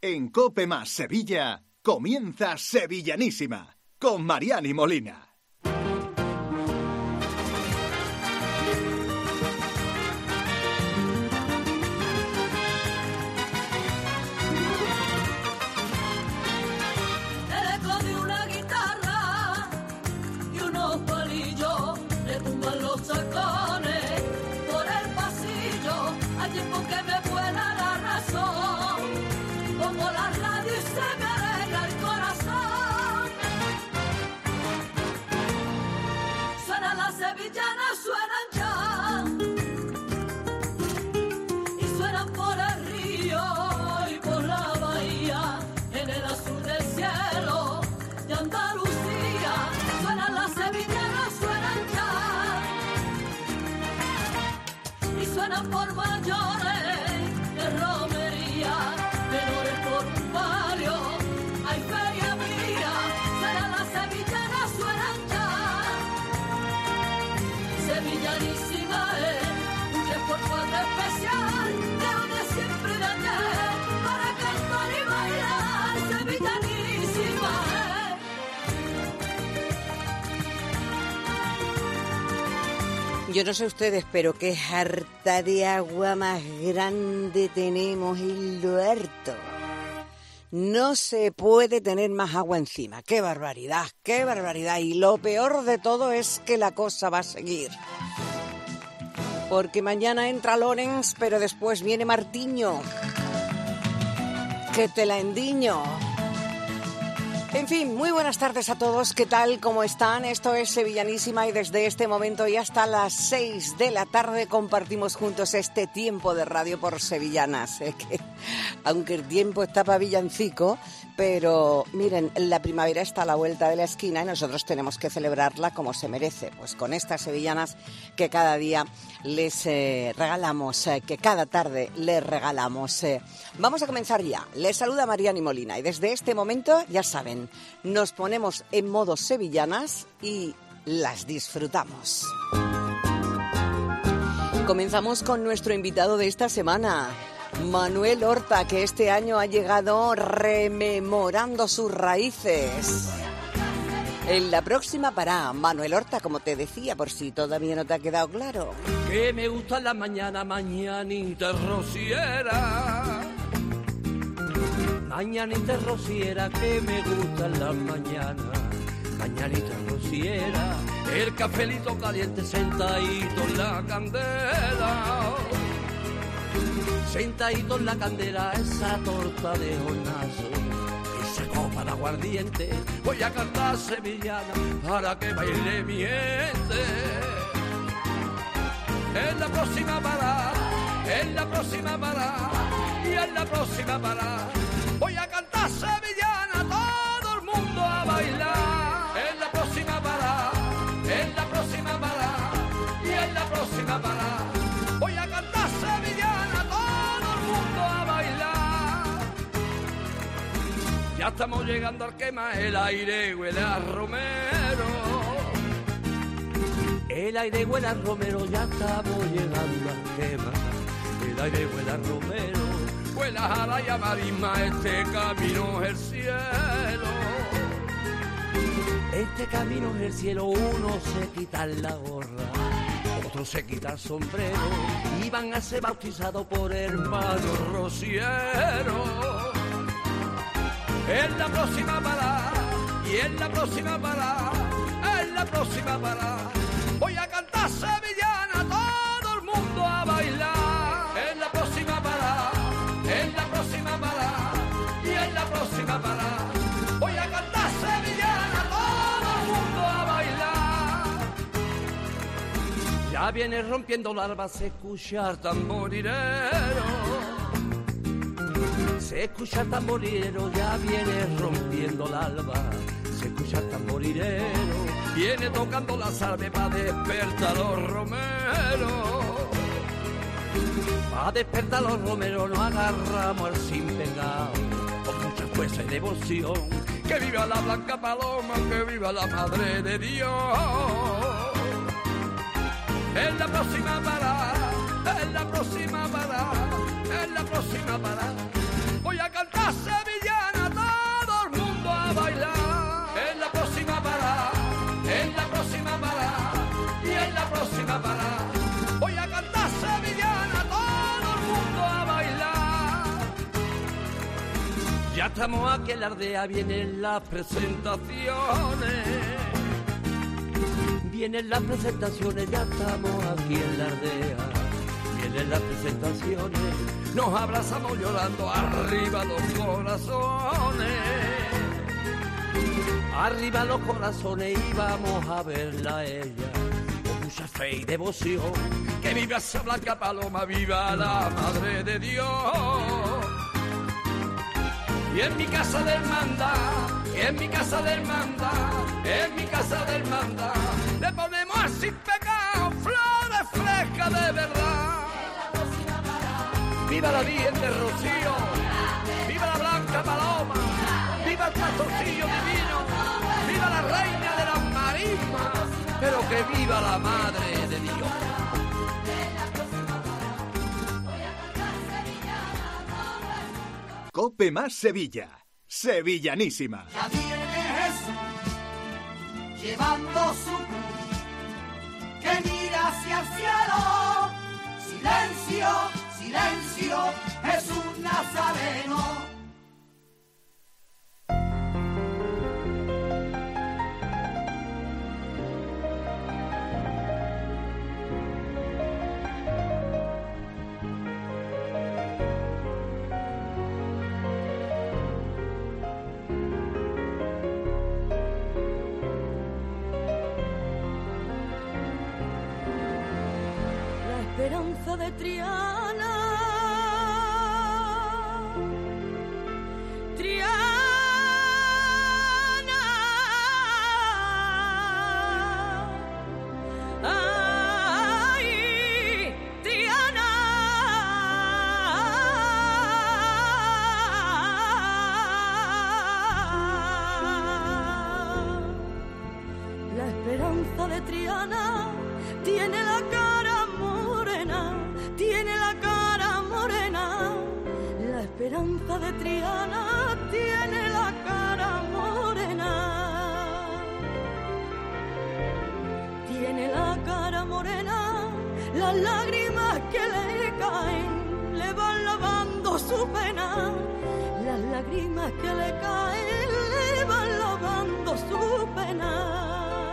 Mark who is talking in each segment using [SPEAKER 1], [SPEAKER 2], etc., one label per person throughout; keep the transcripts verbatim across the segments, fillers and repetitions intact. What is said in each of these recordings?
[SPEAKER 1] En COPE más Sevilla comienza Sevillanísima con Mariani Molina.
[SPEAKER 2] Por mayores de romería, menores por un barrio, hay feria mía, será la sevillana, suenan ya. Sevillanísima es un esfuerzo especial, de donde siempre de ayer, para cantar y bailar, sevillanísima es.
[SPEAKER 3] Yo no sé ustedes, pero qué harta de agua más grande tenemos en lo harto. No se puede tener más agua encima. ¡Qué barbaridad! ¡Qué barbaridad! Y lo peor de todo es que la cosa va a seguir. Porque mañana entra Lorenz, pero después viene Martiño. ¡Que te la endiño! En fin, muy buenas tardes a todos. ¿Qué tal? ¿Cómo están? Esto es Sevillanísima y desde este momento y hasta las seis de la tarde compartimos juntos este tiempo de radio por sevillanas. ¿eh? Que, aunque el tiempo está para villancico, pero miren, la primavera está a la vuelta de la esquina y nosotros tenemos que celebrarla como se merece. Pues con estas sevillanas que cada día les eh, regalamos, eh, que cada tarde les regalamos. Eh. Vamos a comenzar ya. Les saluda Mariani Molina y desde este momento, ya saben, nos ponemos en modo sevillanas y las disfrutamos. Comenzamos con nuestro invitado de esta semana, Manuel Horta, que este año ha llegado rememorando sus raíces. En la próxima parada, Manuel Horta, como te decía, por si todavía no te ha quedado claro.
[SPEAKER 4] Que me gusta la mañana, mañanita rociera. Mañanita rociera, que me gusta la mañana. Mañanita rociera, el cafelito caliente sentadito en la candela. Sentadito en la candela, esa torta de hornazo, esa copa de aguardiente, voy a cantar sevillana para que baile mi gente. En la próxima parada, en la próxima parada, y en la próxima parada, voy a cantar sevillana, todo el mundo a bailar. En la próxima parada, en la próxima parada, y en la próxima parada, voy a cantar sevillana, todo el mundo a bailar. Ya estamos llegando al quema, el aire huele a romero. El aire huele a romero, ya estamos llegando al quema. El aire huele a romero, huele a jara y a marisma, este camino es el cielo. Este camino es el cielo, uno se quita la gorra, otro se quita el sombrero, y van a ser bautizados por hermano rociero. En la próxima parada, y en la próxima parada, en la próxima parada, voy a cantar sevillana, todo el mundo a bailar. En la próxima parada, en la próxima parada, y en la próxima parada, voy a cantar sevillana, todo el mundo a bailar. Ya viene rompiendo la alba, se escucha el tamborilero. Se escucha el tamborilero, ya viene rompiendo la alba. Se escucha el tamborilero, viene tocando la salve para despertar los romeros. Para despertar los romeros nos agarramos al sin pecado, con mucha fuerza y devoción. Que viva la blanca paloma, que viva la madre de Dios. En la próxima parada, en la próxima parada, en la próxima parada, voy a cantar sevillana, Ya estamos aquí en la aldea, vienen las presentaciones. Vienen las presentaciones, ya estamos aquí en la aldea. Vienen las presentaciones, nos abrazamos llorando, arriba los corazones. Arriba los corazones y vamos a verla a ella con mucha fe y devoción. Que viva esa blanca paloma, viva la Madre de Dios. Y en mi casa del manda, en mi casa del manda, en mi casa del manda, le ponemos así pecado, flores frescas de verdad. Viva la Virgen de Rocío, viva la blanca paloma, viva el pastorcillo divino, viva la reina de las marismas, pero que viva la Madre de Dios.
[SPEAKER 1] Cope más Sevilla, sevillanísima.
[SPEAKER 5] Ya viene Jesús, llevando su cruz, que mira hacia el cielo. Silencio, silencio, Jesús Nazareno.
[SPEAKER 2] Esperanza de Triana, Triana, ay, Triana, la esperanza de Triana tiene la cara morena, tiene la cara morena. La esperanza de Triana tiene la cara morena. Tiene la cara morena, las lágrimas que le caen le van lavando su pena. Las lágrimas que le caen le van lavando su pena.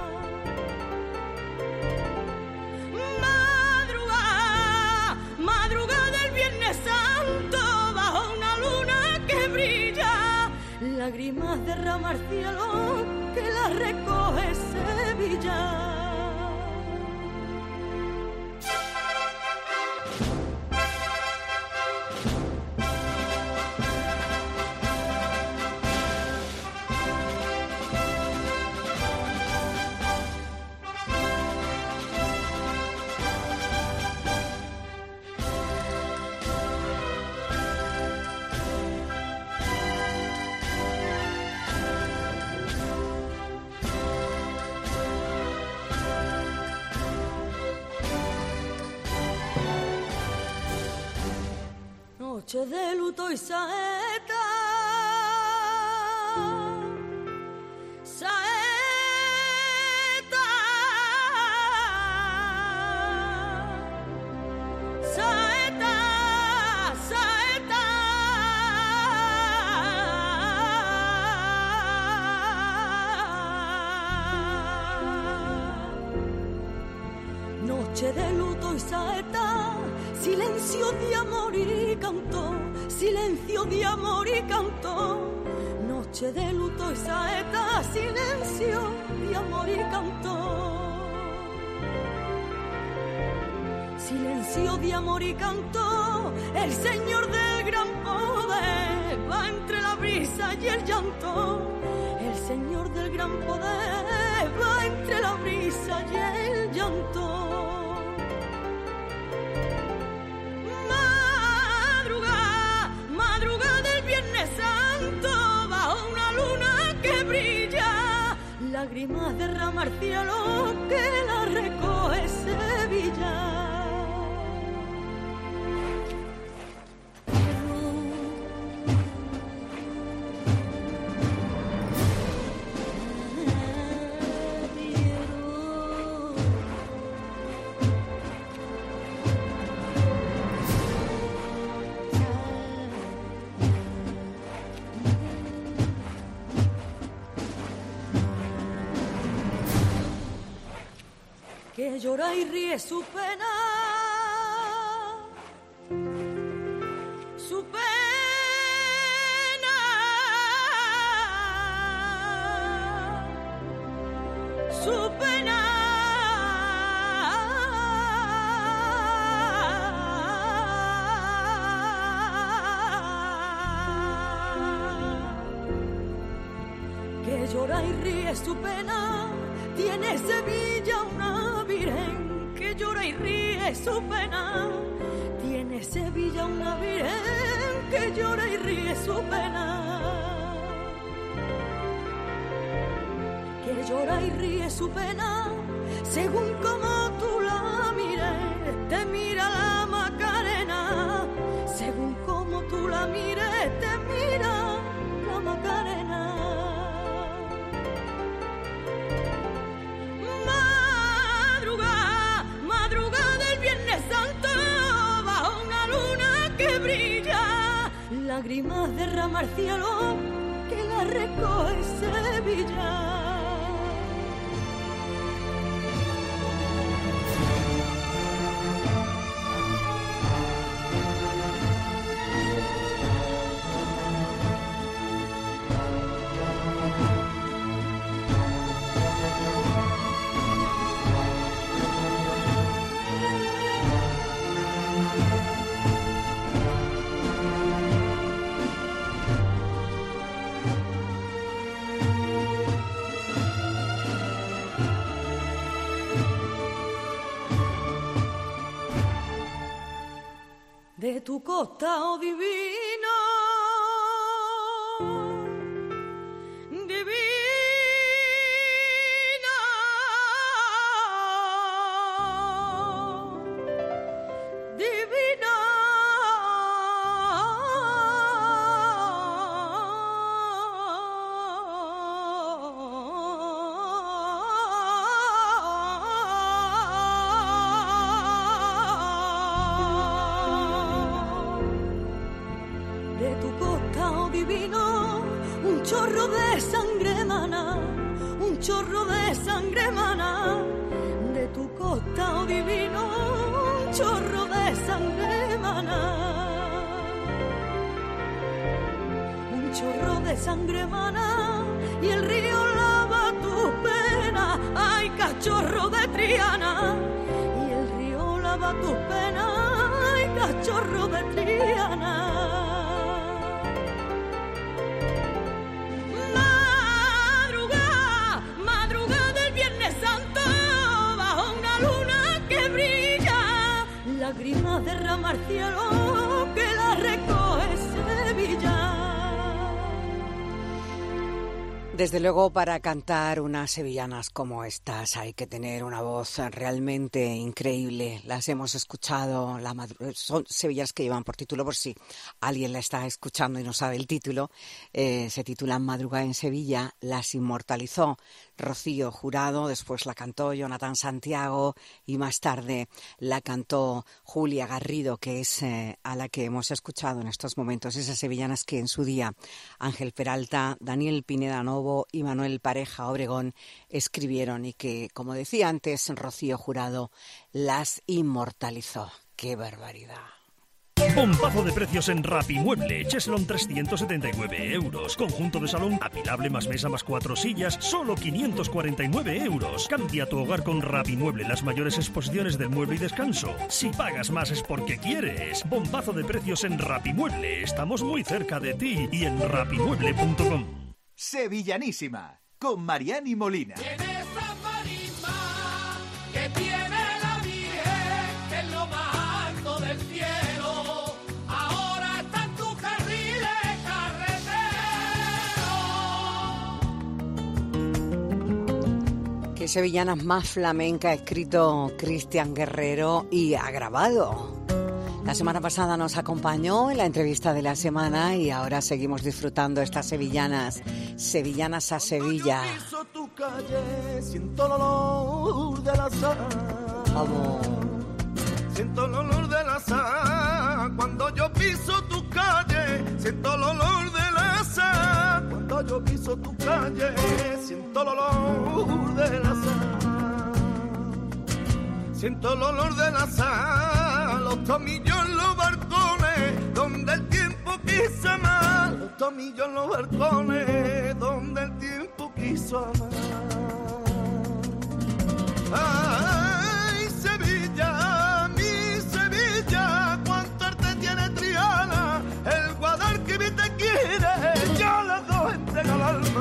[SPEAKER 2] Santo, bajo una luna que brilla, lágrimas derrama el cielo que la recoge Sevilla. Noche de luto y saeta, saeta, saeta, saeta. Noche de luto y saeta, silencio de amor y canto, silencio de amor y canto. Noche de luto y saeta, silencio de amor y canto. Silencio de amor y canto, el Señor del gran poder va entre la brisa y el llanto. El Señor del gran poder va entre la brisa y el llanto. Santo, bajo una luna que brilla, lágrimas derrama el cielo que la recoge Sevilla. que llora y ríe su pena, su pena, su pena. Que llora y ríe su pena, tiene Sevilla una virgen. Que llora y ríe su pena, tiene Sevilla una virgen. Que llora y ríe su pena, que llora y ríe su pena, según como tú la mires, te mira la Macarena, según como tú la mires, te mira la Macarena. Madruga, madruga del Viernes Santo, bajo una luna que brilla, lágrimas derrama el cielo, que la recoge Sevilla. De tu costa, oh divino, divino, divino, divino, un chorro de sangre mana, un chorro de sangre mana, de tu costa, oh divino, un chorro de sangre mana, un chorro de sangre mana, y el río lava tu pena, ay cachorro de Triana, y el río lava tu pena, ay cachorro de Triana. Lágrimas derrama el cielo, que la recoge Sevilla.
[SPEAKER 3] Desde luego, para cantar unas sevillanas como estas hay que tener una voz realmente increíble. Las hemos escuchado, la madru- son sevillanas que llevan por título, por si alguien la está escuchando y no sabe el título, eh, se titulan Madrugada en Sevilla, las inmortalizó Rocío Jurado, después la cantó Jonathan Santiago y más tarde la cantó Julia Garrido, que es eh, a la que hemos escuchado en estos momentos, esas sevillanas que en su día Ángel Peralta, Daniel Pineda Novo y Manuel Pareja Obregón escribieron y que, como decía antes, Rocío Jurado las inmortalizó. ¡Qué barbaridad!
[SPEAKER 6] Bombazo de precios en Rapimueble. Cheslon trescientos setenta y nueve euros. Conjunto de salón apilable más mesa más cuatro sillas, solo quinientos cuarenta y nueve euros. Cambia tu hogar con Rapimueble, las mayores exposiciones del mueble y descanso. Si pagas más es porque quieres. Bombazo de precios en Rapimueble. Estamos muy cerca de ti y en rapimueble punto com.
[SPEAKER 1] Sevillanísima, con Mariani Molina.
[SPEAKER 4] En esa marisma que tiene la Virgen, que es lo más alto del cielo, ahora está en tu carril carretero.
[SPEAKER 3] Qué sevillanas más flamenca ha escrito Cristian Guerrero y ha grabado. La semana pasada nos acompañó en la entrevista de la semana y ahora seguimos disfrutando estas sevillanas, sevillanas a Sevilla.
[SPEAKER 7] Piso tu calle, siento el olor de la sal.
[SPEAKER 3] Vamos.
[SPEAKER 7] Siento el olor de la sal. Cuando yo piso tu calle, siento el olor de la sal. Cuando yo piso tu calle, siento el olor de la sal. siento el olor de la sal, los tomillos en los balcones, donde el tiempo quiso amar, los tomillos en los balcones, donde el tiempo quiso amar. Ay, Sevilla, mi Sevilla, cuánto arte tiene Triana, el Guadalquivir te quiere, yo las dos entrego al alma.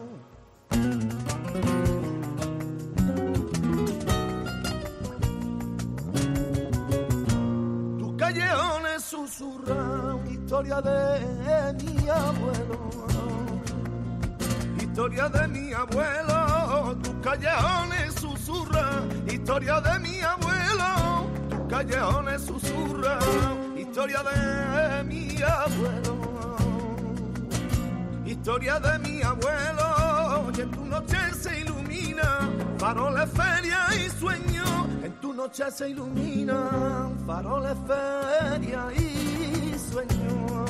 [SPEAKER 7] Tus callejones susurran historia de mi abuelo, historia de mi abuelo, tus callejones susurran, historia de mi abuelo, tus callejones susurran, historia de mi abuelo, historia de mi abuelo, y en tu noche se ilumina, faroles, feria y sueño, en tu noche se ilumina, faroles, feria y sueño.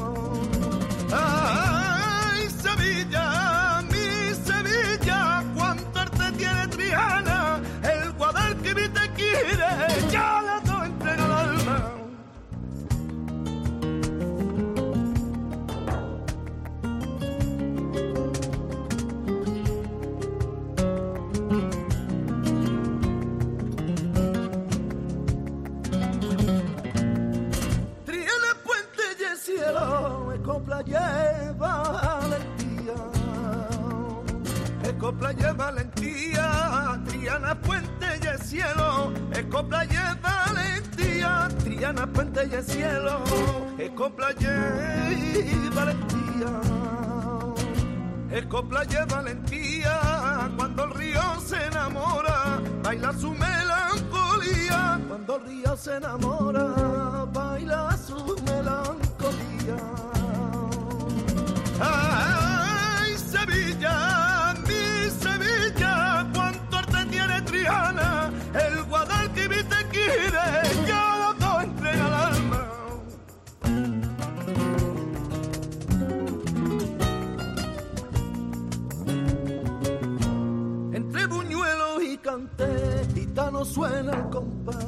[SPEAKER 7] ¡Ay, Sevilla! Sevilla, cuánto arte tiene Triana, el Guadalquivir te quiere, ya la dos entrega el alma. Triana, puente y el cielo, el copla lleva valentía. Copla lleva valentía, Triana, puente y el cielo. Copla lleva valentía, Triana, puente y el cielo. Copla lleva valentía, copla lleva valentía. Cuando el río se enamora, baila su melancolía. Cuando el río se enamora, baila su melancolía. ¡Ay, Sevilla! Sevilla, cuánto arte tiene Triana, el Guadalquivir te quiere, ya los dos entrega el alma. Entre buñuelos y canté, gitano suena el compás,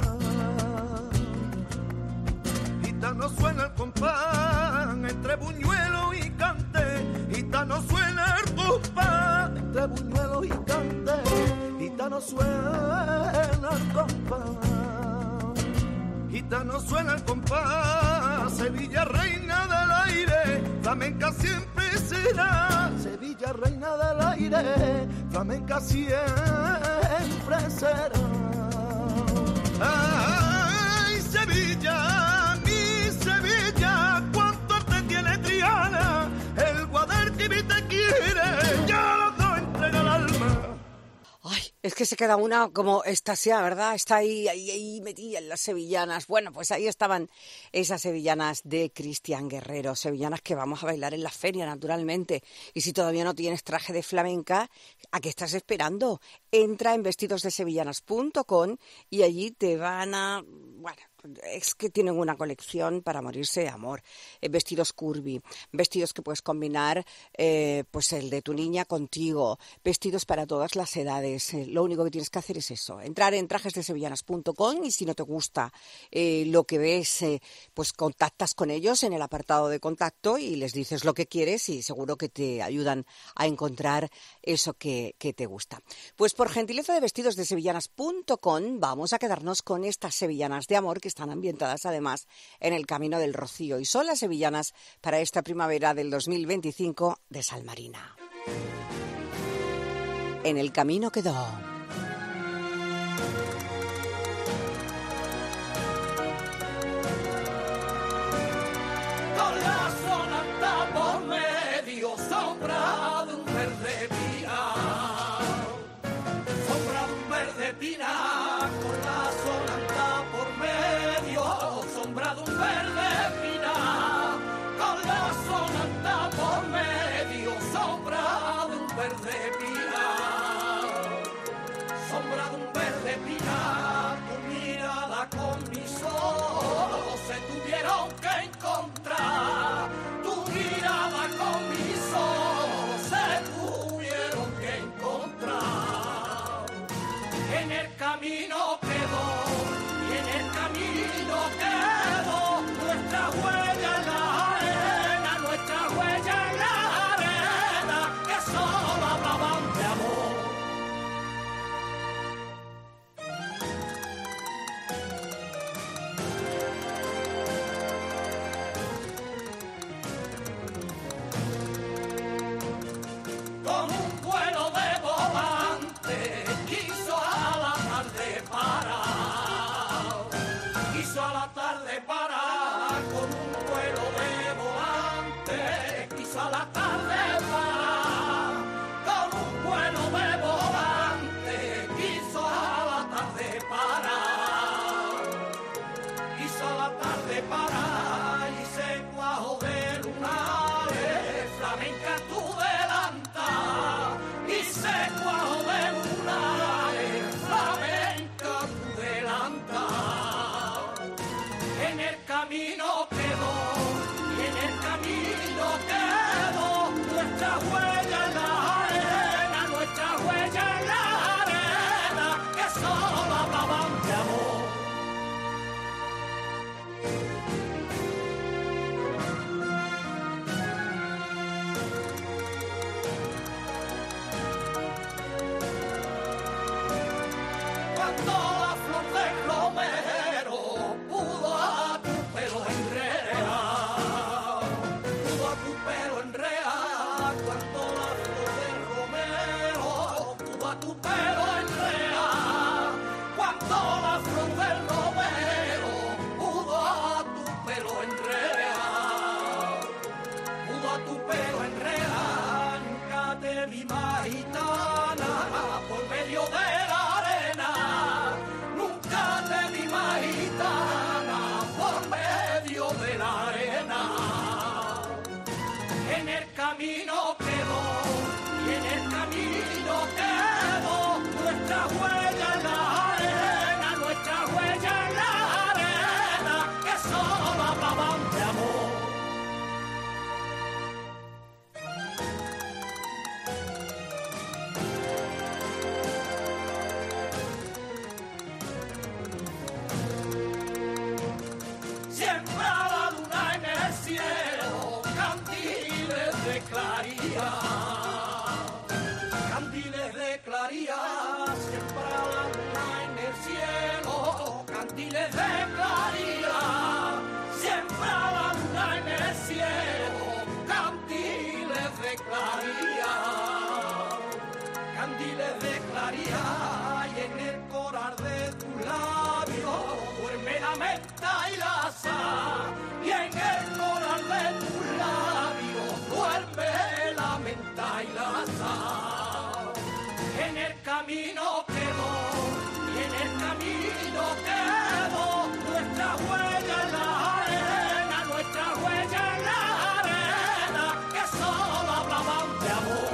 [SPEAKER 7] gitano suena el compás, entre buñuelos y canté, gitano suena el compás, entre buñuelos y canté, gitano suena el compás, gitano suena el compás. Sevilla, reina del aire, flamenca siempre será, Sevilla, reina del aire, flamenca siempre será. Ay, Sevilla, mi Sevilla, cuánto arte tiene Triana, el Guadalquivir te quiere, ya los dos entrega el alma.
[SPEAKER 3] Ay, es que se queda una como extasiada, ¿verdad? Está ahí, ahí, ahí metida en las sevillanas. Bueno, pues ahí estaban esas sevillanas de Cristian Guerrero, sevillanas que vamos a bailar en la feria, naturalmente. Y si todavía no tienes traje de flamenca, ¿a qué estás esperando? Entra en vestidos de sevillanas punto com y allí te van a... Bueno, es que tienen una colección para morirse de amor. Eh, vestidos curvy, vestidos que puedes combinar, eh, pues el de tu niña contigo, vestidos para todas las edades. Eh, lo único que tienes que hacer es eso, entrar en trajes de sevillanas punto com y si no te gusta eh, lo que ves, eh, pues contactas con ellos en el apartado de contacto y les dices lo que quieres y seguro que te ayudan a encontrar eso que, que te gusta. Pues por gentileza de vestidos de sevillanas punto com vamos a quedarnos con estas sevillanas de amor que están ambientadas además en el Camino del Rocío y son las sevillanas para esta primavera del dos mil veinticinco de Salmarina. En el camino quedó.
[SPEAKER 4] Con la sonata por medio, sombra de un verde pinar, sombra de un verde pinar, con la sonata por medio, sombra de un verde pinar, con la sonata por medio, sombra de un verde pinar, sombra de un verde pinar, tu mirada con mis ojos se tuvieron que encontrar, tu mirada con mis ojos se tuvieron que encontrar, en el camino quedó cuando la flor del romero pudo a tu pelo enredar, cuando la flor del romero pudo a tu pelo enredar, pudo a tu pelo enredar, nunca te vi más gitana por medio de la arena, nunca te vi más gitana por medio de la arena. En el camino quedó, y en el camino quedó nuestra huella en la arena, nuestra huella en la arena, que solo hablaban de amor. Siempre a la luna en el cielo, candiles de claridad, candiles de claridad, siempre a la luna en el cielo, candiles de claridad, siempre a la luna en el cielo, candiles de claridad, candiles de claridad, y en el coral de tus labios duerme la menta y la sal, y en el coral de tus labios duerme la menta y la sal. En el camino quedó, y en el camino quedó nuestra huella en la arena, nuestra huella en la arena, que solo hablaban de amor.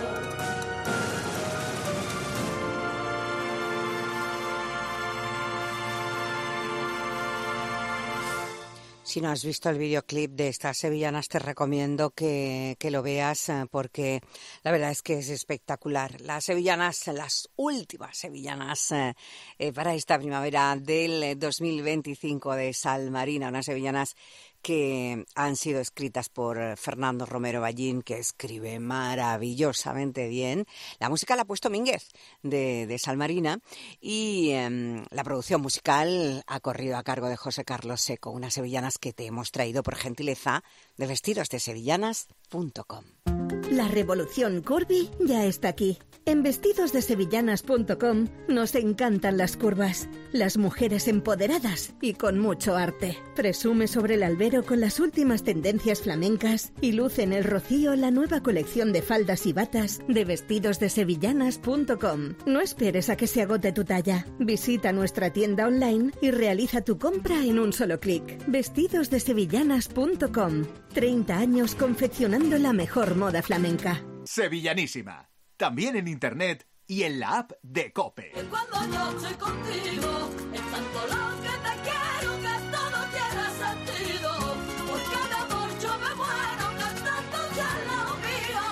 [SPEAKER 3] Si no has visto el videoclip de estas sevillanas, te recomiendo que, que lo veas porque la verdad es que es espectacular. Las sevillanas, las últimas sevillanas eh, eh, para esta primavera del dos mil veinticinco de Sal Marina, unas sevillanas que han sido escritas por Fernando Romero Ballín, que escribe maravillosamente bien. La música la ha puesto Mínguez, de, de Sal Marina, y eh, la producción musical ha corrido a cargo de José Carlos Seco, unas sevillanas que te hemos traído por gentileza de vestidos de sevillanas punto com.
[SPEAKER 8] La revolución Corby ya está aquí. En vestidos de sevillanas punto com nos encantan las curvas, las mujeres empoderadas y con mucho arte. Presume sobre el albero con las últimas tendencias flamencas y luce en el Rocío la nueva colección de faldas y batas de vestidos de sevillanas punto com. No esperes a que se agote tu talla. Visita nuestra tienda online y realiza tu compra en un solo clic. vestidos de sevillanas punto com. treinta años confeccionando la mejor moda flamenca.
[SPEAKER 1] Sevillanísima. También en internet y en la app de COPE.
[SPEAKER 2] Que cuando yo estoy contigo, es tanto lo que te quiero que todo tiene sentido. Porque de amor yo me muero cantando ya lo mío.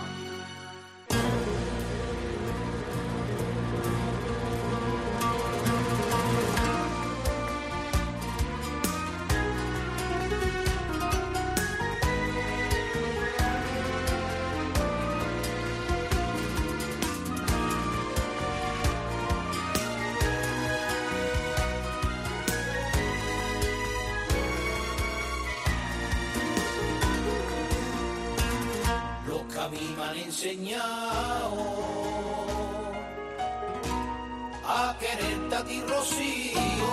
[SPEAKER 4] A mí me han enseñado a quererte a ti, Rocío,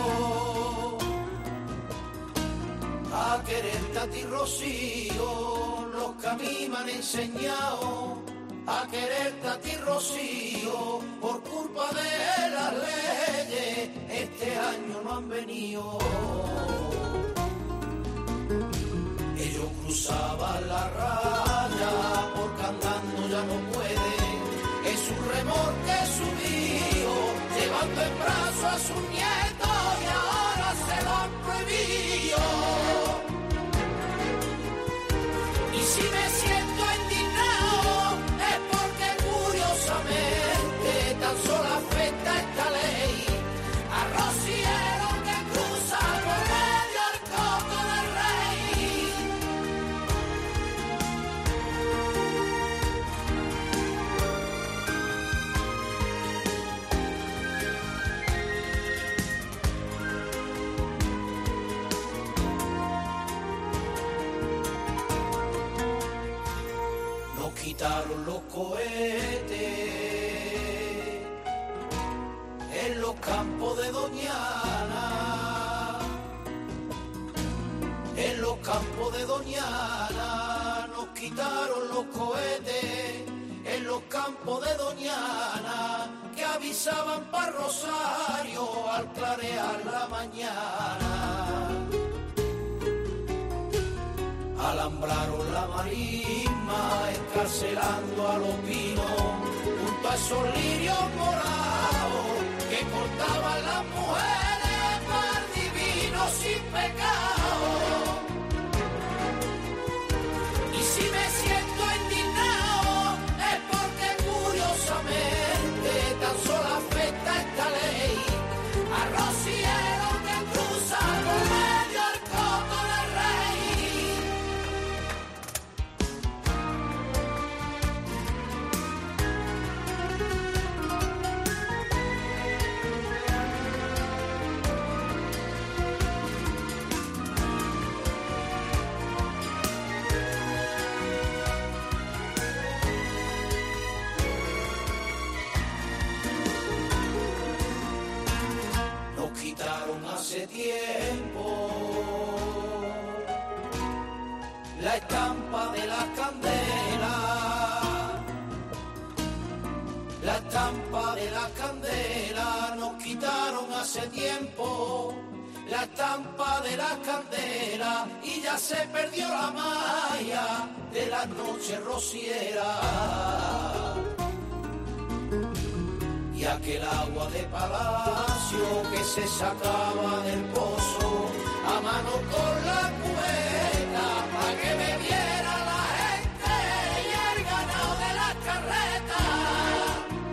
[SPEAKER 4] a quererte a ti, Rocío, los que a mí me han enseñado a quererte a ti, Rocío, por culpa de las leyes, este año no han venido. Ellos cruzaban la raya porque andando ya no pueden. Es un remolque subido, llevando en brazos a su nieto y ahora se lo han prohibido. Y si me siento indignado es porque curiosamente tan solo afecta esta ley a rocieros que cruzan por medio al coco del rey.
[SPEAKER 9] quitaron los cohetes en los campos de Doñana, en los campos de Doñana, nos quitaron los cohetes en los campos de Doñana, que avisaban para Rosario al clarear la mañana. Alambraron la marisma, encarcelando a los pinos, junto a esos lirios morados que cortaban las mujeres mar divino sin pecado. Y si me siento indignado es porque curiosamente tan solo afecta esta ley a rocieros que cruzan por medio al coto del rey. Hace tiempo la estampa de la candela, la estampa de la candela, nos quitaron hace tiempo la estampa de la candela y ya se perdió la malla de las noches rocieras. Y aquel agua de palacio que se sacaba del pozo a mano con la cubeta para que bebiera la gente y el ganado de las carretas.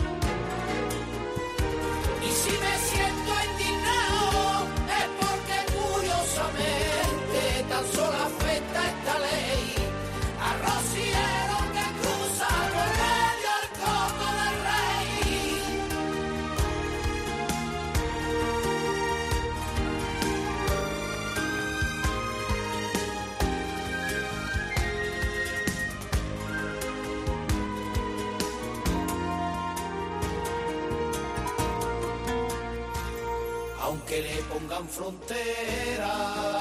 [SPEAKER 9] Y si me siento indignado es porque curiosamente tan solo afecta esta ley a rocieros que cruzan por medio al coto del rey. Aunque le pongan frontera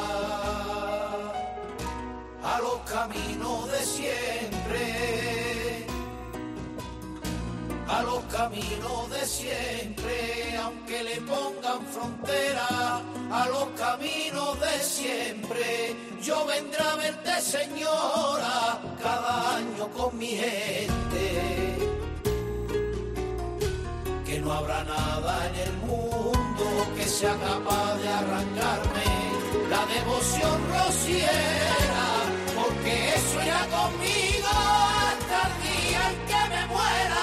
[SPEAKER 9] a los caminos de siempre, a los caminos de siempre, aunque le pongan frontera a los caminos de siempre, yo vendré a verte, señora, cada año con mi gente, que no habrá nada en el mundo que sea capaz de arrancarme la devoción rociera, porque eso irá conmigo hasta el día en que me muera.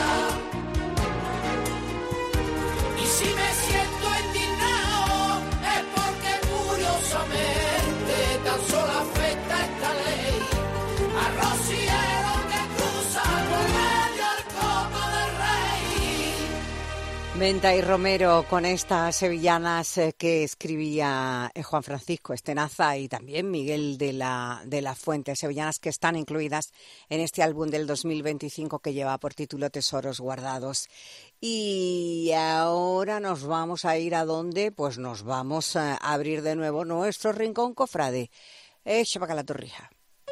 [SPEAKER 9] Y si me siento indignado es porque curiosamente tan solo afecta esta ley a rocieros que cruzan por medio al coto del rey.
[SPEAKER 3] Menta y Romero con estas sevillanas que escribía Juan Francisco Estenaza y también Miguel de la, de la Fuente, sevillanas que están incluidas en este álbum del dos mil veinticinco que lleva por título Tesoros Guardados. Y ahora nos vamos a ir a donde, pues nos vamos a abrir de nuevo nuestro rincón cofrade. Echa para acá la torrija.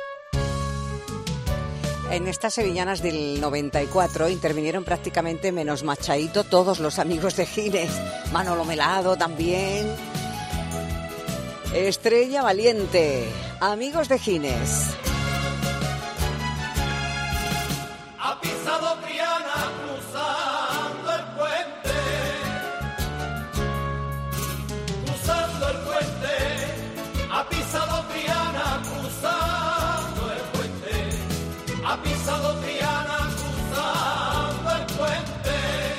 [SPEAKER 3] En estas sevillanas del noventa y cuatro intervinieron prácticamente menos Machaíto todos los amigos de Gines. Manolo Melado también. Estrella Valiente. Amigos de Gines.
[SPEAKER 9] Ha pisado Triana cruzando el puente, cruzando el puente. Ha pisado Triana cruzando el puente. Ha pisado Triana cruzando el puente,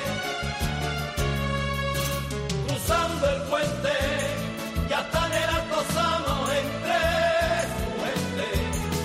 [SPEAKER 9] cruzando el puente, ya está en el Altozano entre su gente,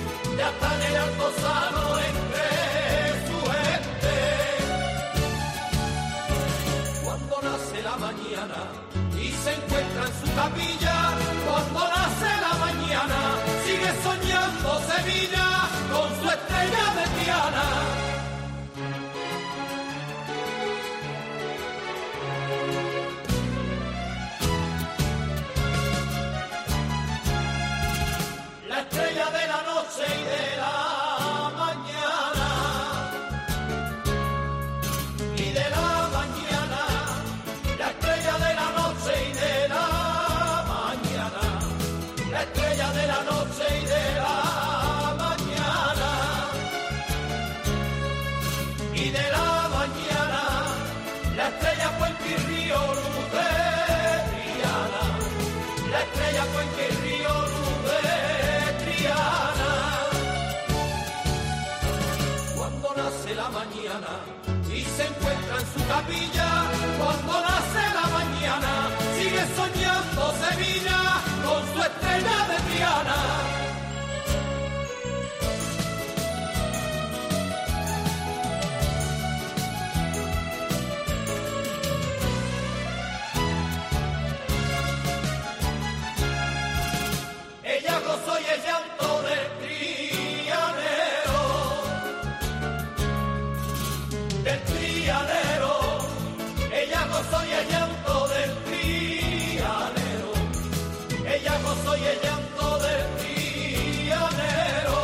[SPEAKER 9] y de la mañana, la estrella Cuenca y Río, luz de Triana, la estrella Cuenca y Río, luz de Triana. Cuando nace la mañana y se encuentra en su capilla, cuando nace la mañana, sigue soñando Sevilla con su estrella de Triana. Ella gozó y el llanto del trianero, del trianero. Ella gozó y el llanto del trianero, ella gozó y el llanto del trianero,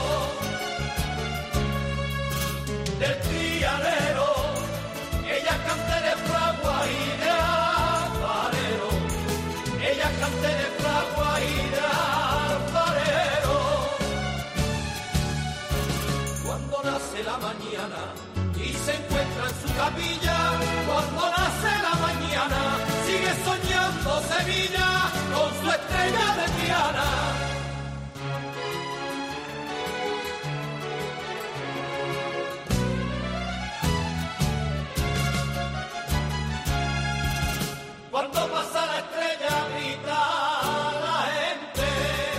[SPEAKER 9] del trianero. Ella canta de fragua y de alfarero, ella canta de fragua y de alfarero. Cuando nace la mañana y se encuentra en su capilla, cuando nace la mañana, sigue soñando Sevilla con su estrella de Triana. Cuando pasa la estrella grita la gente,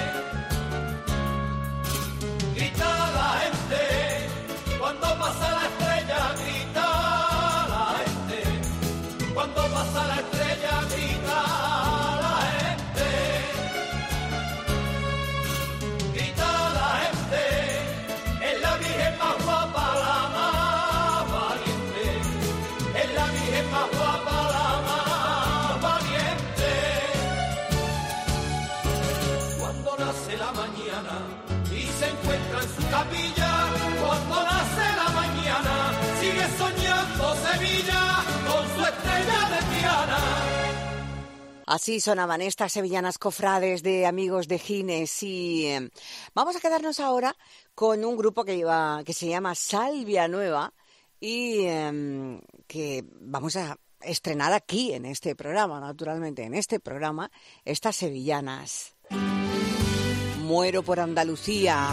[SPEAKER 9] grita la gente. Cuando pasa la estrella grita la gente, cuando pasa la estrella grita la gente, grita la gente. Es la Virgen más guapa, la más valiente, es la Virgen más guapa, la más valiente. Cuando nace la mañana y se encuentra en su capilla, cuando nace la mañana, sigue soñando Sevilla con su estrella de Triana.
[SPEAKER 3] Así sonaban estas sevillanas cofrades de Amigos de Gines y eh, vamos a quedarnos ahora con un grupo que, lleva, que se llama Salvia Nueva y eh, que vamos a estrenar aquí en este programa, naturalmente en este programa, estas sevillanas. Muero por Andalucía.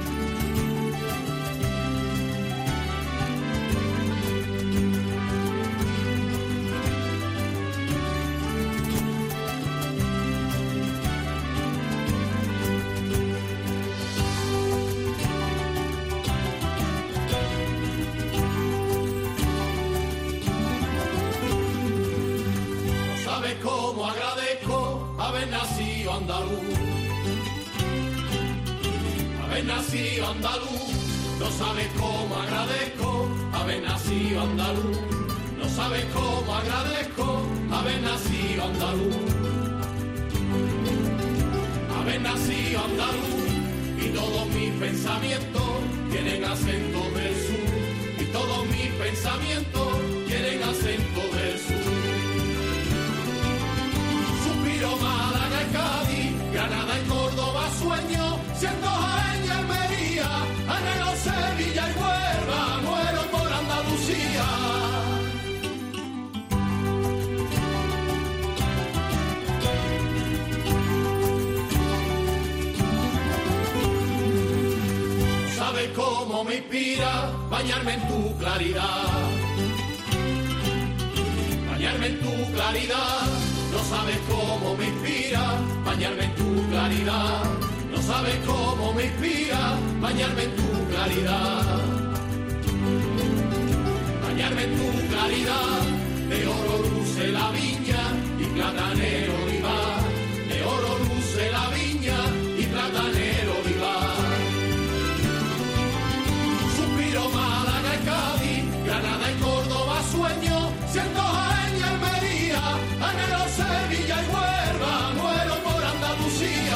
[SPEAKER 9] Cómo agradezco haber nacido andaluz, haber nacido andaluz. No sabes cómo agradezco haber nacido andaluz, no sabes cómo agradezco haber nacido andaluz, haber nacido andaluz. Y todos mis pensamientos tienen acento del sur, y todos mis pensamientos tienen acento del sur. Málaga y Cádiz, Granada y Córdoba sueño, siendo Jaén y Almería, anhelo Sevilla y Huelva, muero por Andalucía. ¿Sabes cómo me inspira bañarme en tu claridad? Bañarme en tu claridad. No sabes cómo me inspira bañarme en tu claridad. No sabes cómo me inspira bañarme en tu claridad. Bañarme en tu claridad. De oro luce la viña y platanero olivar. De oro luce la viña y platanero olivar. Suspiro Málaga y Cádiz, Granada y Córdoba sueño, siendo Jaén y Almería, anhelo Sevilla y Huelva, muero por Andalucía.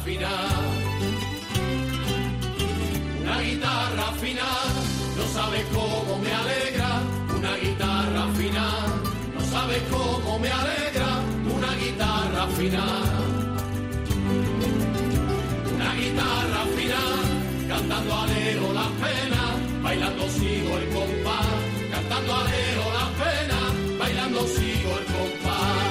[SPEAKER 9] fina, una guitarra fina, no sabes cómo me alegra, una guitarra fina, no sabes cómo me alegra, una guitarra fina, una guitarra fina, cantando alejo las penas, bailando sigo el compás, cantando alejo las penas, bailando sigo el compás.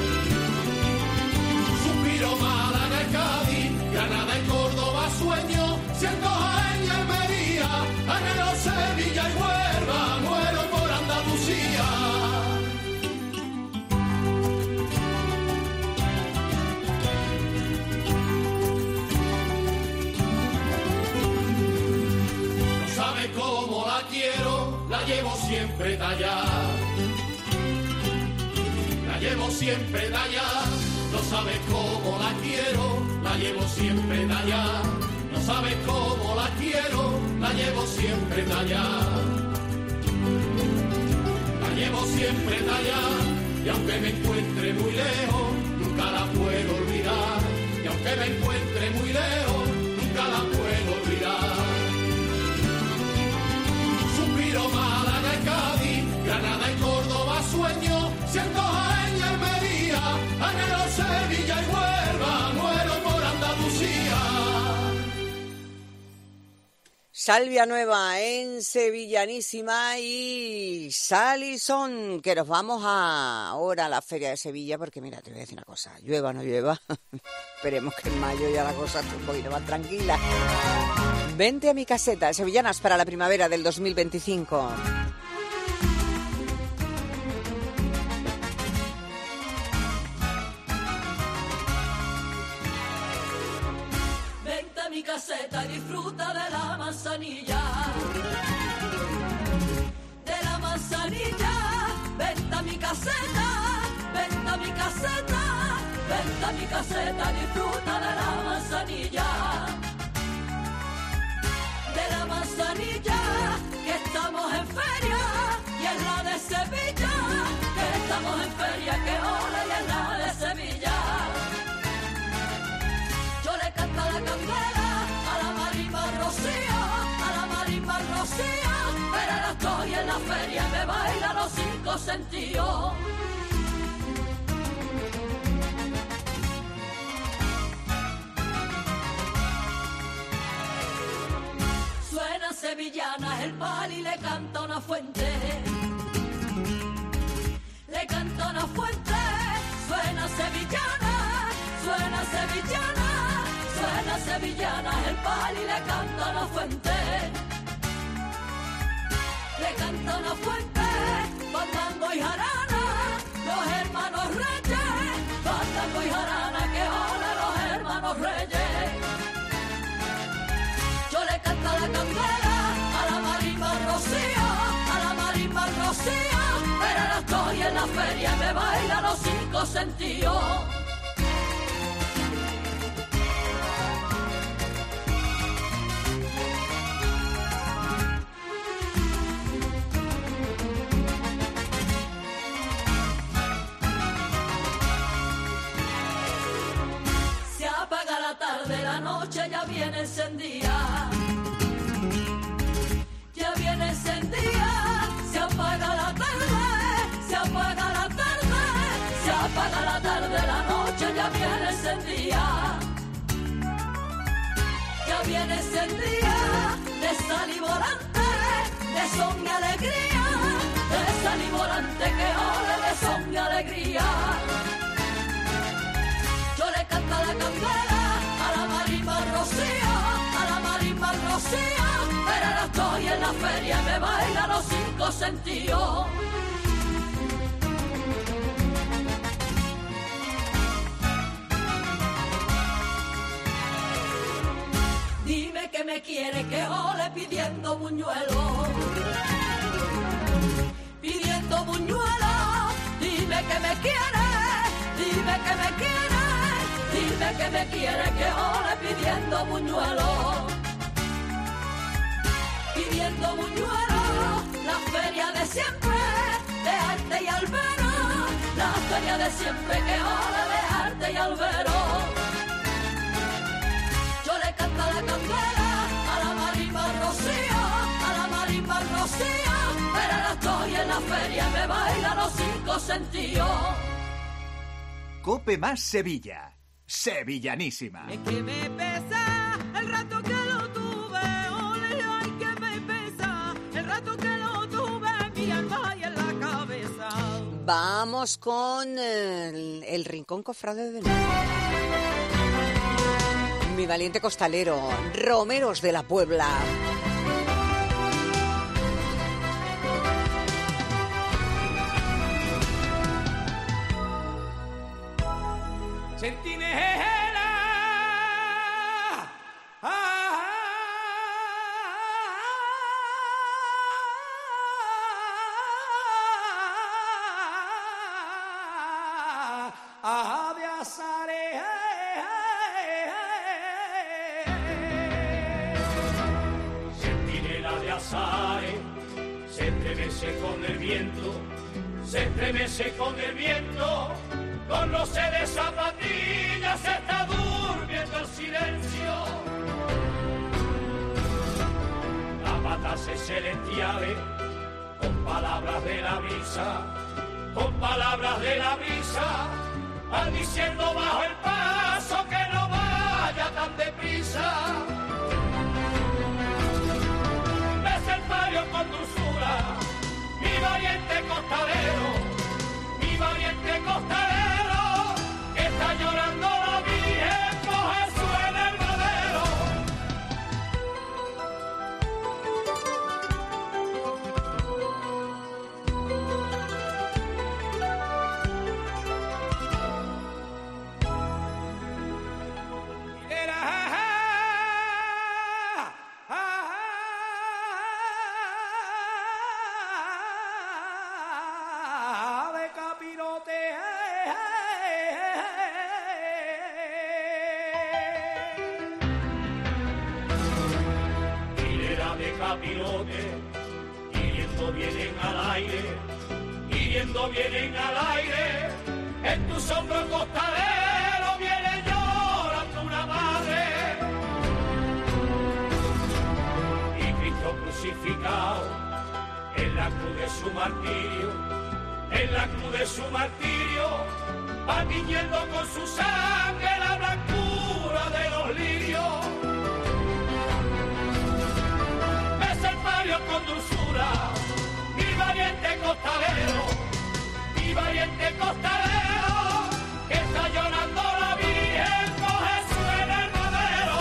[SPEAKER 9] Suspiro Málaga y Cádiz, Granada y Córdoba sueño, siento Jaén y Almería, anhelo Sevilla y Huelva, muero por Andalucía. No sabes cómo la quiero, la llevo siempre tallada, la llevo siempre tallada. No sabes cómo la quiero, la llevo siempre tallada. No sabes cómo la quiero, la llevo siempre tallada. La llevo siempre tallada, y aunque me encuentre muy lejos, nunca la puedo olvidar. Y aunque me encuentre muy lejos, nunca la puedo olvidar. Suspiro Málaga y Cádiz, Granada y Córdoba sueño, siento Jaén y Almería, anhelo Sevilla y Huelva, muero por Andalucía.
[SPEAKER 3] Salvia Nueva en Sevillanísima y Salison, que nos vamos a, ahora a la Feria de Sevilla, porque mira, te voy a decir una cosa, llueva o no llueva, esperemos que en mayo ya la cosa esté un poquito más tranquila. Vente a mi caseta, Sevillanas para la primavera del dos mil veinticinco.
[SPEAKER 2] Vente a mi caseta y disfruta de la manzanilla, de la manzanilla. Vente a mi caseta, vente a mi caseta, vente a mi caseta, disfruta de la manzanilla, de la manzanilla, que estamos en feria y es la de Sevilla, que estamos en feria, que ole y es la de Sevilla. Yo le canto a la candela, a la marimba Rocío, a la marimba Rocío, pero ahora estoy en la feria y me baila los cinco sentidos. Suena sevillana el pal y le canta una fuente, le canta una fuente, suena sevillana, suena sevillana, suena sevillana el pal y le canta una fuente, le canta una fuente, Fandango y jarana, los hermanos reyes, Fandango y jarana, que ole los hermanos reyes. Yo le canto a la candela, a la marimba Rocío, a la marimba Rocío, pero ahora estoy en la feria y me baila los cinco sentidos. Se apaga la tarde, la noche ya viene encendida, ya viene encendida, se apaga la tarde, se apaga la tarde, se apaga la tarde, la noche ya viene encendida, ya viene encendida, de sal y volante, de son y alegría, de sal y volante, que ole de son y alegría. Yo le canto a la candela, a la marimba Rocío, a la marimba Rocío, pero ahora estoy en la feria y me baila los cinco sentidos. Dime que me quiere, que ole pidiendo buñuelo, pidiendo buñuelo. Dime que me quiere, dime que me quiere, dime que me quiere, que ole pidiendo buñuelo, pidiendo buñuelo. La feria de siempre, de arte y albero, la feria de siempre, que ole de arte y albero. ya estoy en la feria, me baila los cinco sentidos.
[SPEAKER 1] Cope más Sevilla, sevillanísima.
[SPEAKER 2] Es que me pesa el rato que lo tuve, ole, ay que me pesa el rato que lo tuve, mi alma y en la cabeza.
[SPEAKER 3] Vamos con el, el Rincón Cofrade del Norte. Mi valiente costalero, Romeros de la Puebla.
[SPEAKER 4] Centinela, ah, ah, ah, de azare, centinela de azare, se estremece con el viento, se estremece con el viento. Con los de zapatillas se está durmiendo el silencio. Las batas celestiales, con palabras de la brisa, con palabras de la brisa, van diciendo bajo el paso que no vaya tan deprisa. Ves el palio con dulzura, mi valiente costalero, mi valiente costalero. Está llorando la Virgen con Jesús en el madero. Era de capirote. Capirote, hiriendo vienen al aire, hiriendo vienen al aire, en tus hombros costalero viene llorando una madre. Y Cristo crucificado, en la cruz de su martirio, en la cruz de su martirio, va tiñendo con su sangre la blancura de los lirios. Con dulzura, mi valiente costalero, mi valiente costalero, que está llorando la Virgen con Jesús en el madero.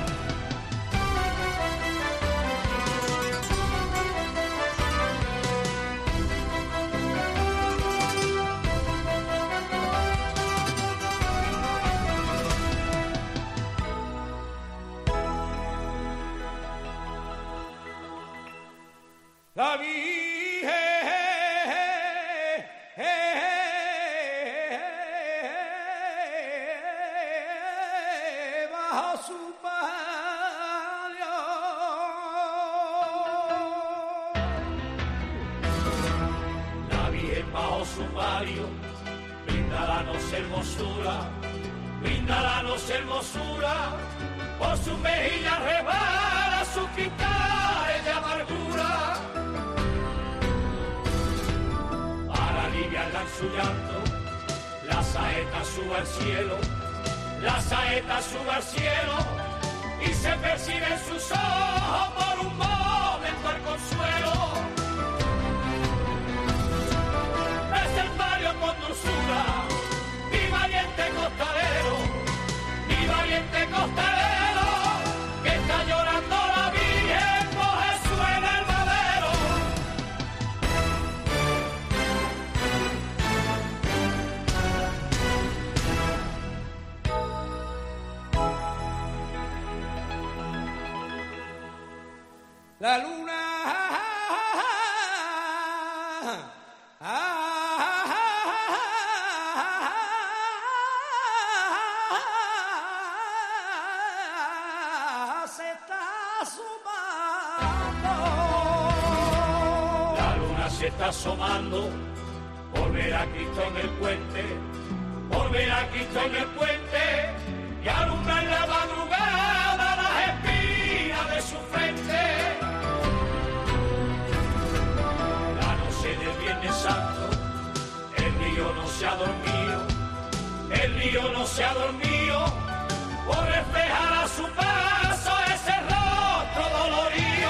[SPEAKER 4] La Virgen bajo su palio, la Virgen bajo su palio, brindanos hermosura, brindanos hermosura, por su mejilla rebala sus cristales de amargura. Aliviarla en su llanto, la saeta sube al cielo, la saeta sube al cielo, y se percibe en sus ojos por un momento el consuelo. Es el Mario con dulzura, mi valiente costalero, mi valiente costalero, que está llorando la Virgen por Jesús en el madero. La luna se está asomando. La luna se está asomando por ver a Cristo en el puente, por ver a Cristo en el puente y alumbrar en la madrugada las espinas de su frente.
[SPEAKER 9] se ha dormido, el río no se ha dormido, por reflejar a su paso ese rostro dolorido.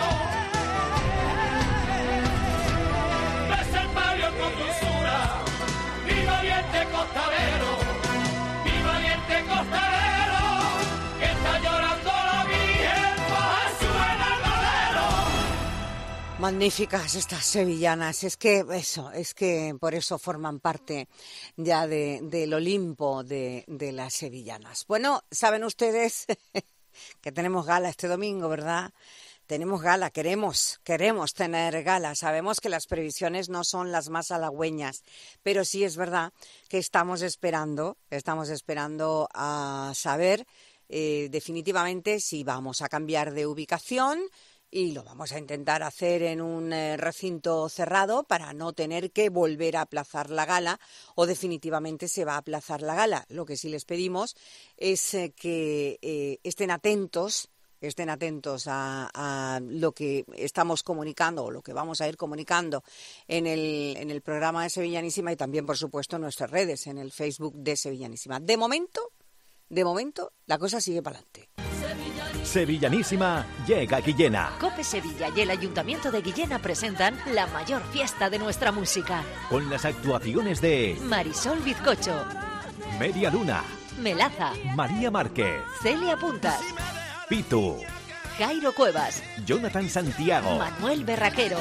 [SPEAKER 9] Ves el barrio con dulzura, mi valiente costalero, mi valiente costalero, que está llorando la Virgen por Jesús en el madero.
[SPEAKER 3] Magníficas estas sevillanas, es que eso, es que por eso forman parte ya de, del Olimpo de, de las sevillanas. Bueno, saben ustedes que tenemos gala este domingo, ¿verdad? Tenemos gala, queremos, queremos tener gala. Sabemos que las previsiones no son las más halagüeñas, pero sí es verdad que estamos esperando, estamos esperando a saber eh, definitivamente si vamos a cambiar de ubicación, y lo vamos a intentar hacer en un eh, recinto cerrado para no tener que volver a aplazar la gala, o definitivamente se va a aplazar la gala. Lo que sí les pedimos es eh, que eh, estén atentos, estén atentos a, a lo que estamos comunicando o lo que vamos a ir comunicando en el, en el programa de Sevillanísima y también, por supuesto, en nuestras redes, en el Facebook de Sevillanísima. De momento, de momento, la cosa sigue para adelante.
[SPEAKER 10] Sevillanísima llega a Guillena.
[SPEAKER 11] Cope Sevilla y el Ayuntamiento de Guillena presentan la mayor fiesta de nuestra música.
[SPEAKER 10] Con las actuaciones de
[SPEAKER 11] Marisol Bizcocho,
[SPEAKER 10] Media Luna,
[SPEAKER 11] Melaza,
[SPEAKER 10] María Márquez,
[SPEAKER 11] Celia Puntas,
[SPEAKER 10] Pitu,
[SPEAKER 11] Jairo Cuevas,
[SPEAKER 10] Jonathan Santiago,
[SPEAKER 11] Manuel Berraquero,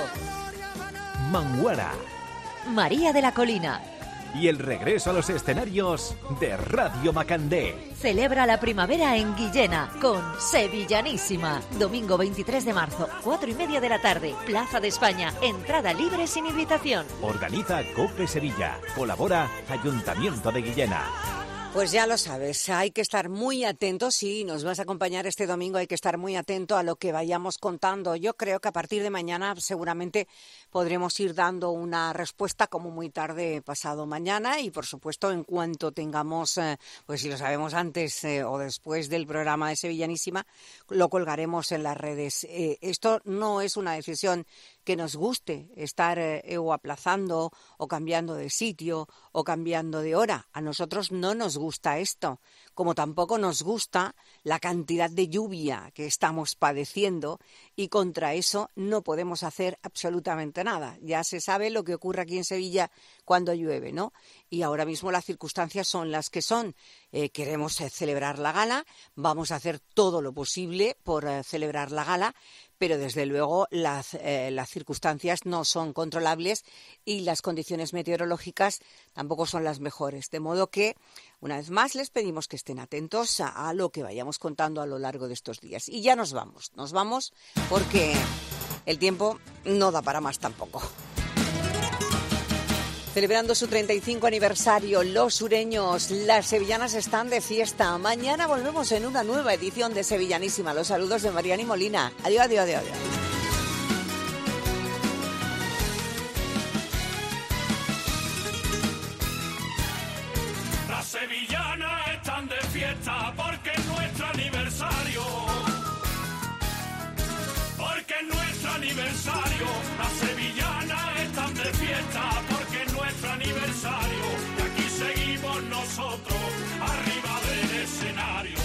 [SPEAKER 10] Manguara,
[SPEAKER 11] María de la Colina.
[SPEAKER 10] Y el regreso a los escenarios de Radio Macandé.
[SPEAKER 11] Celebra la primavera en Guillena con Sevillanísima. Domingo veintitrés de marzo, cuatro y media de la tarde, Plaza de España. Entrada libre sin invitación.
[SPEAKER 10] Organiza Cope Sevilla. Colabora Ayuntamiento de Guillena.
[SPEAKER 3] Pues ya lo sabes, hay que estar muy atentos. Si nos vas a acompañar este domingo, hay que estar muy atento a lo que vayamos contando. Yo creo que a partir de mañana seguramente podremos ir dando una respuesta como muy tarde pasado mañana, y por supuesto en cuanto tengamos, eh, pues si lo sabemos antes eh, o después del programa de Sevillanísima, lo colgaremos en las redes. Eh, esto no es una decisión que nos guste, estar eh, o aplazando o cambiando de sitio o cambiando de hora. A nosotros no nos gusta esto, como tampoco nos gusta la cantidad de lluvia que estamos padeciendo, y contra eso no podemos hacer absolutamente nada. Ya se sabe lo que ocurre aquí en Sevilla cuando llueve, ¿no? Y ahora mismo las circunstancias son las que son. Eh, queremos eh, celebrar la gala, vamos a hacer todo lo posible por eh, celebrar la gala, pero desde luego las, eh, las circunstancias no son controlables y las condiciones meteorológicas tampoco son las mejores. De modo que, una vez más, les pedimos que estén atentos a, a lo que vayamos contando a lo largo de estos días. Y ya nos vamos, nos vamos porque el tiempo no da para más tampoco. Celebrando su treinta y cinco aniversario, los sureños, las sevillanas están de fiesta. Mañana volvemos en una nueva edición de Sevillanísima. Los saludos de Mariani Molina. Adiós, adiós, adiós, adiós.
[SPEAKER 9] Las sevillanas están de fiesta porque es nuestro aniversario. Porque es nuestro aniversario. Las sevillanas están de fiesta porque es nuestro aniversario. Y aquí seguimos nosotros, arriba del escenario.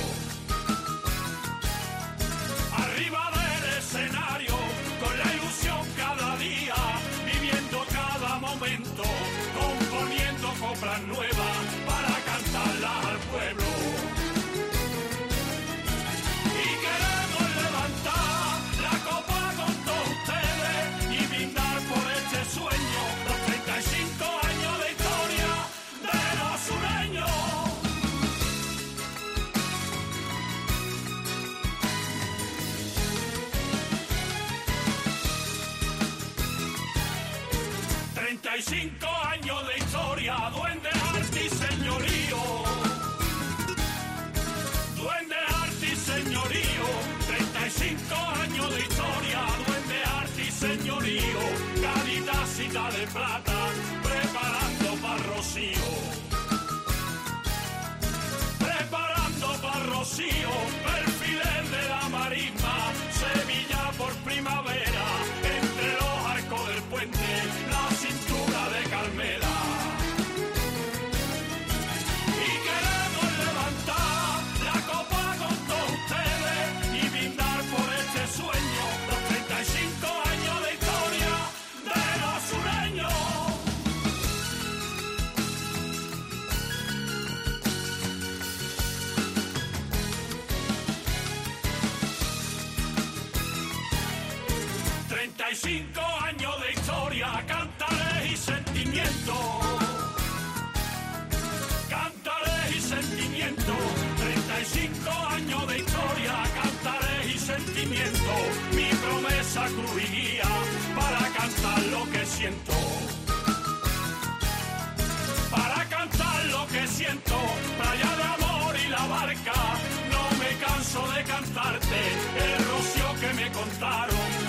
[SPEAKER 9] Arriba del escenario, con la ilusión cada día, viviendo cada momento, componiendo coplas nuevas para cantarlas al pueblo. Y queremos levantar la copa con todos ustedes y brindar por este sueño, los treinta y cinco años de historia de los sureños. treinta y cinco años de historia, duende, arte y señorío. Duende, arte y señorío. treinta y cinco años de historia, duende, arte y señorío. Gaditacita de plata, preparando para Rocío. Preparando para Rocío, perfiles de la marisma, Sevilla por primavera, entre los arcos del puente, la cintura de Carmela.
[SPEAKER 12] historia, cantaré y sentimiento. Cantaré y sentimiento, treinta y cinco años de historia, cantaré y sentimiento, mi promesa cruz y guía para cantar lo que siento. Para cantar lo que siento, playa de amor y la barca, no me canso de cantarte el rocío que me contaron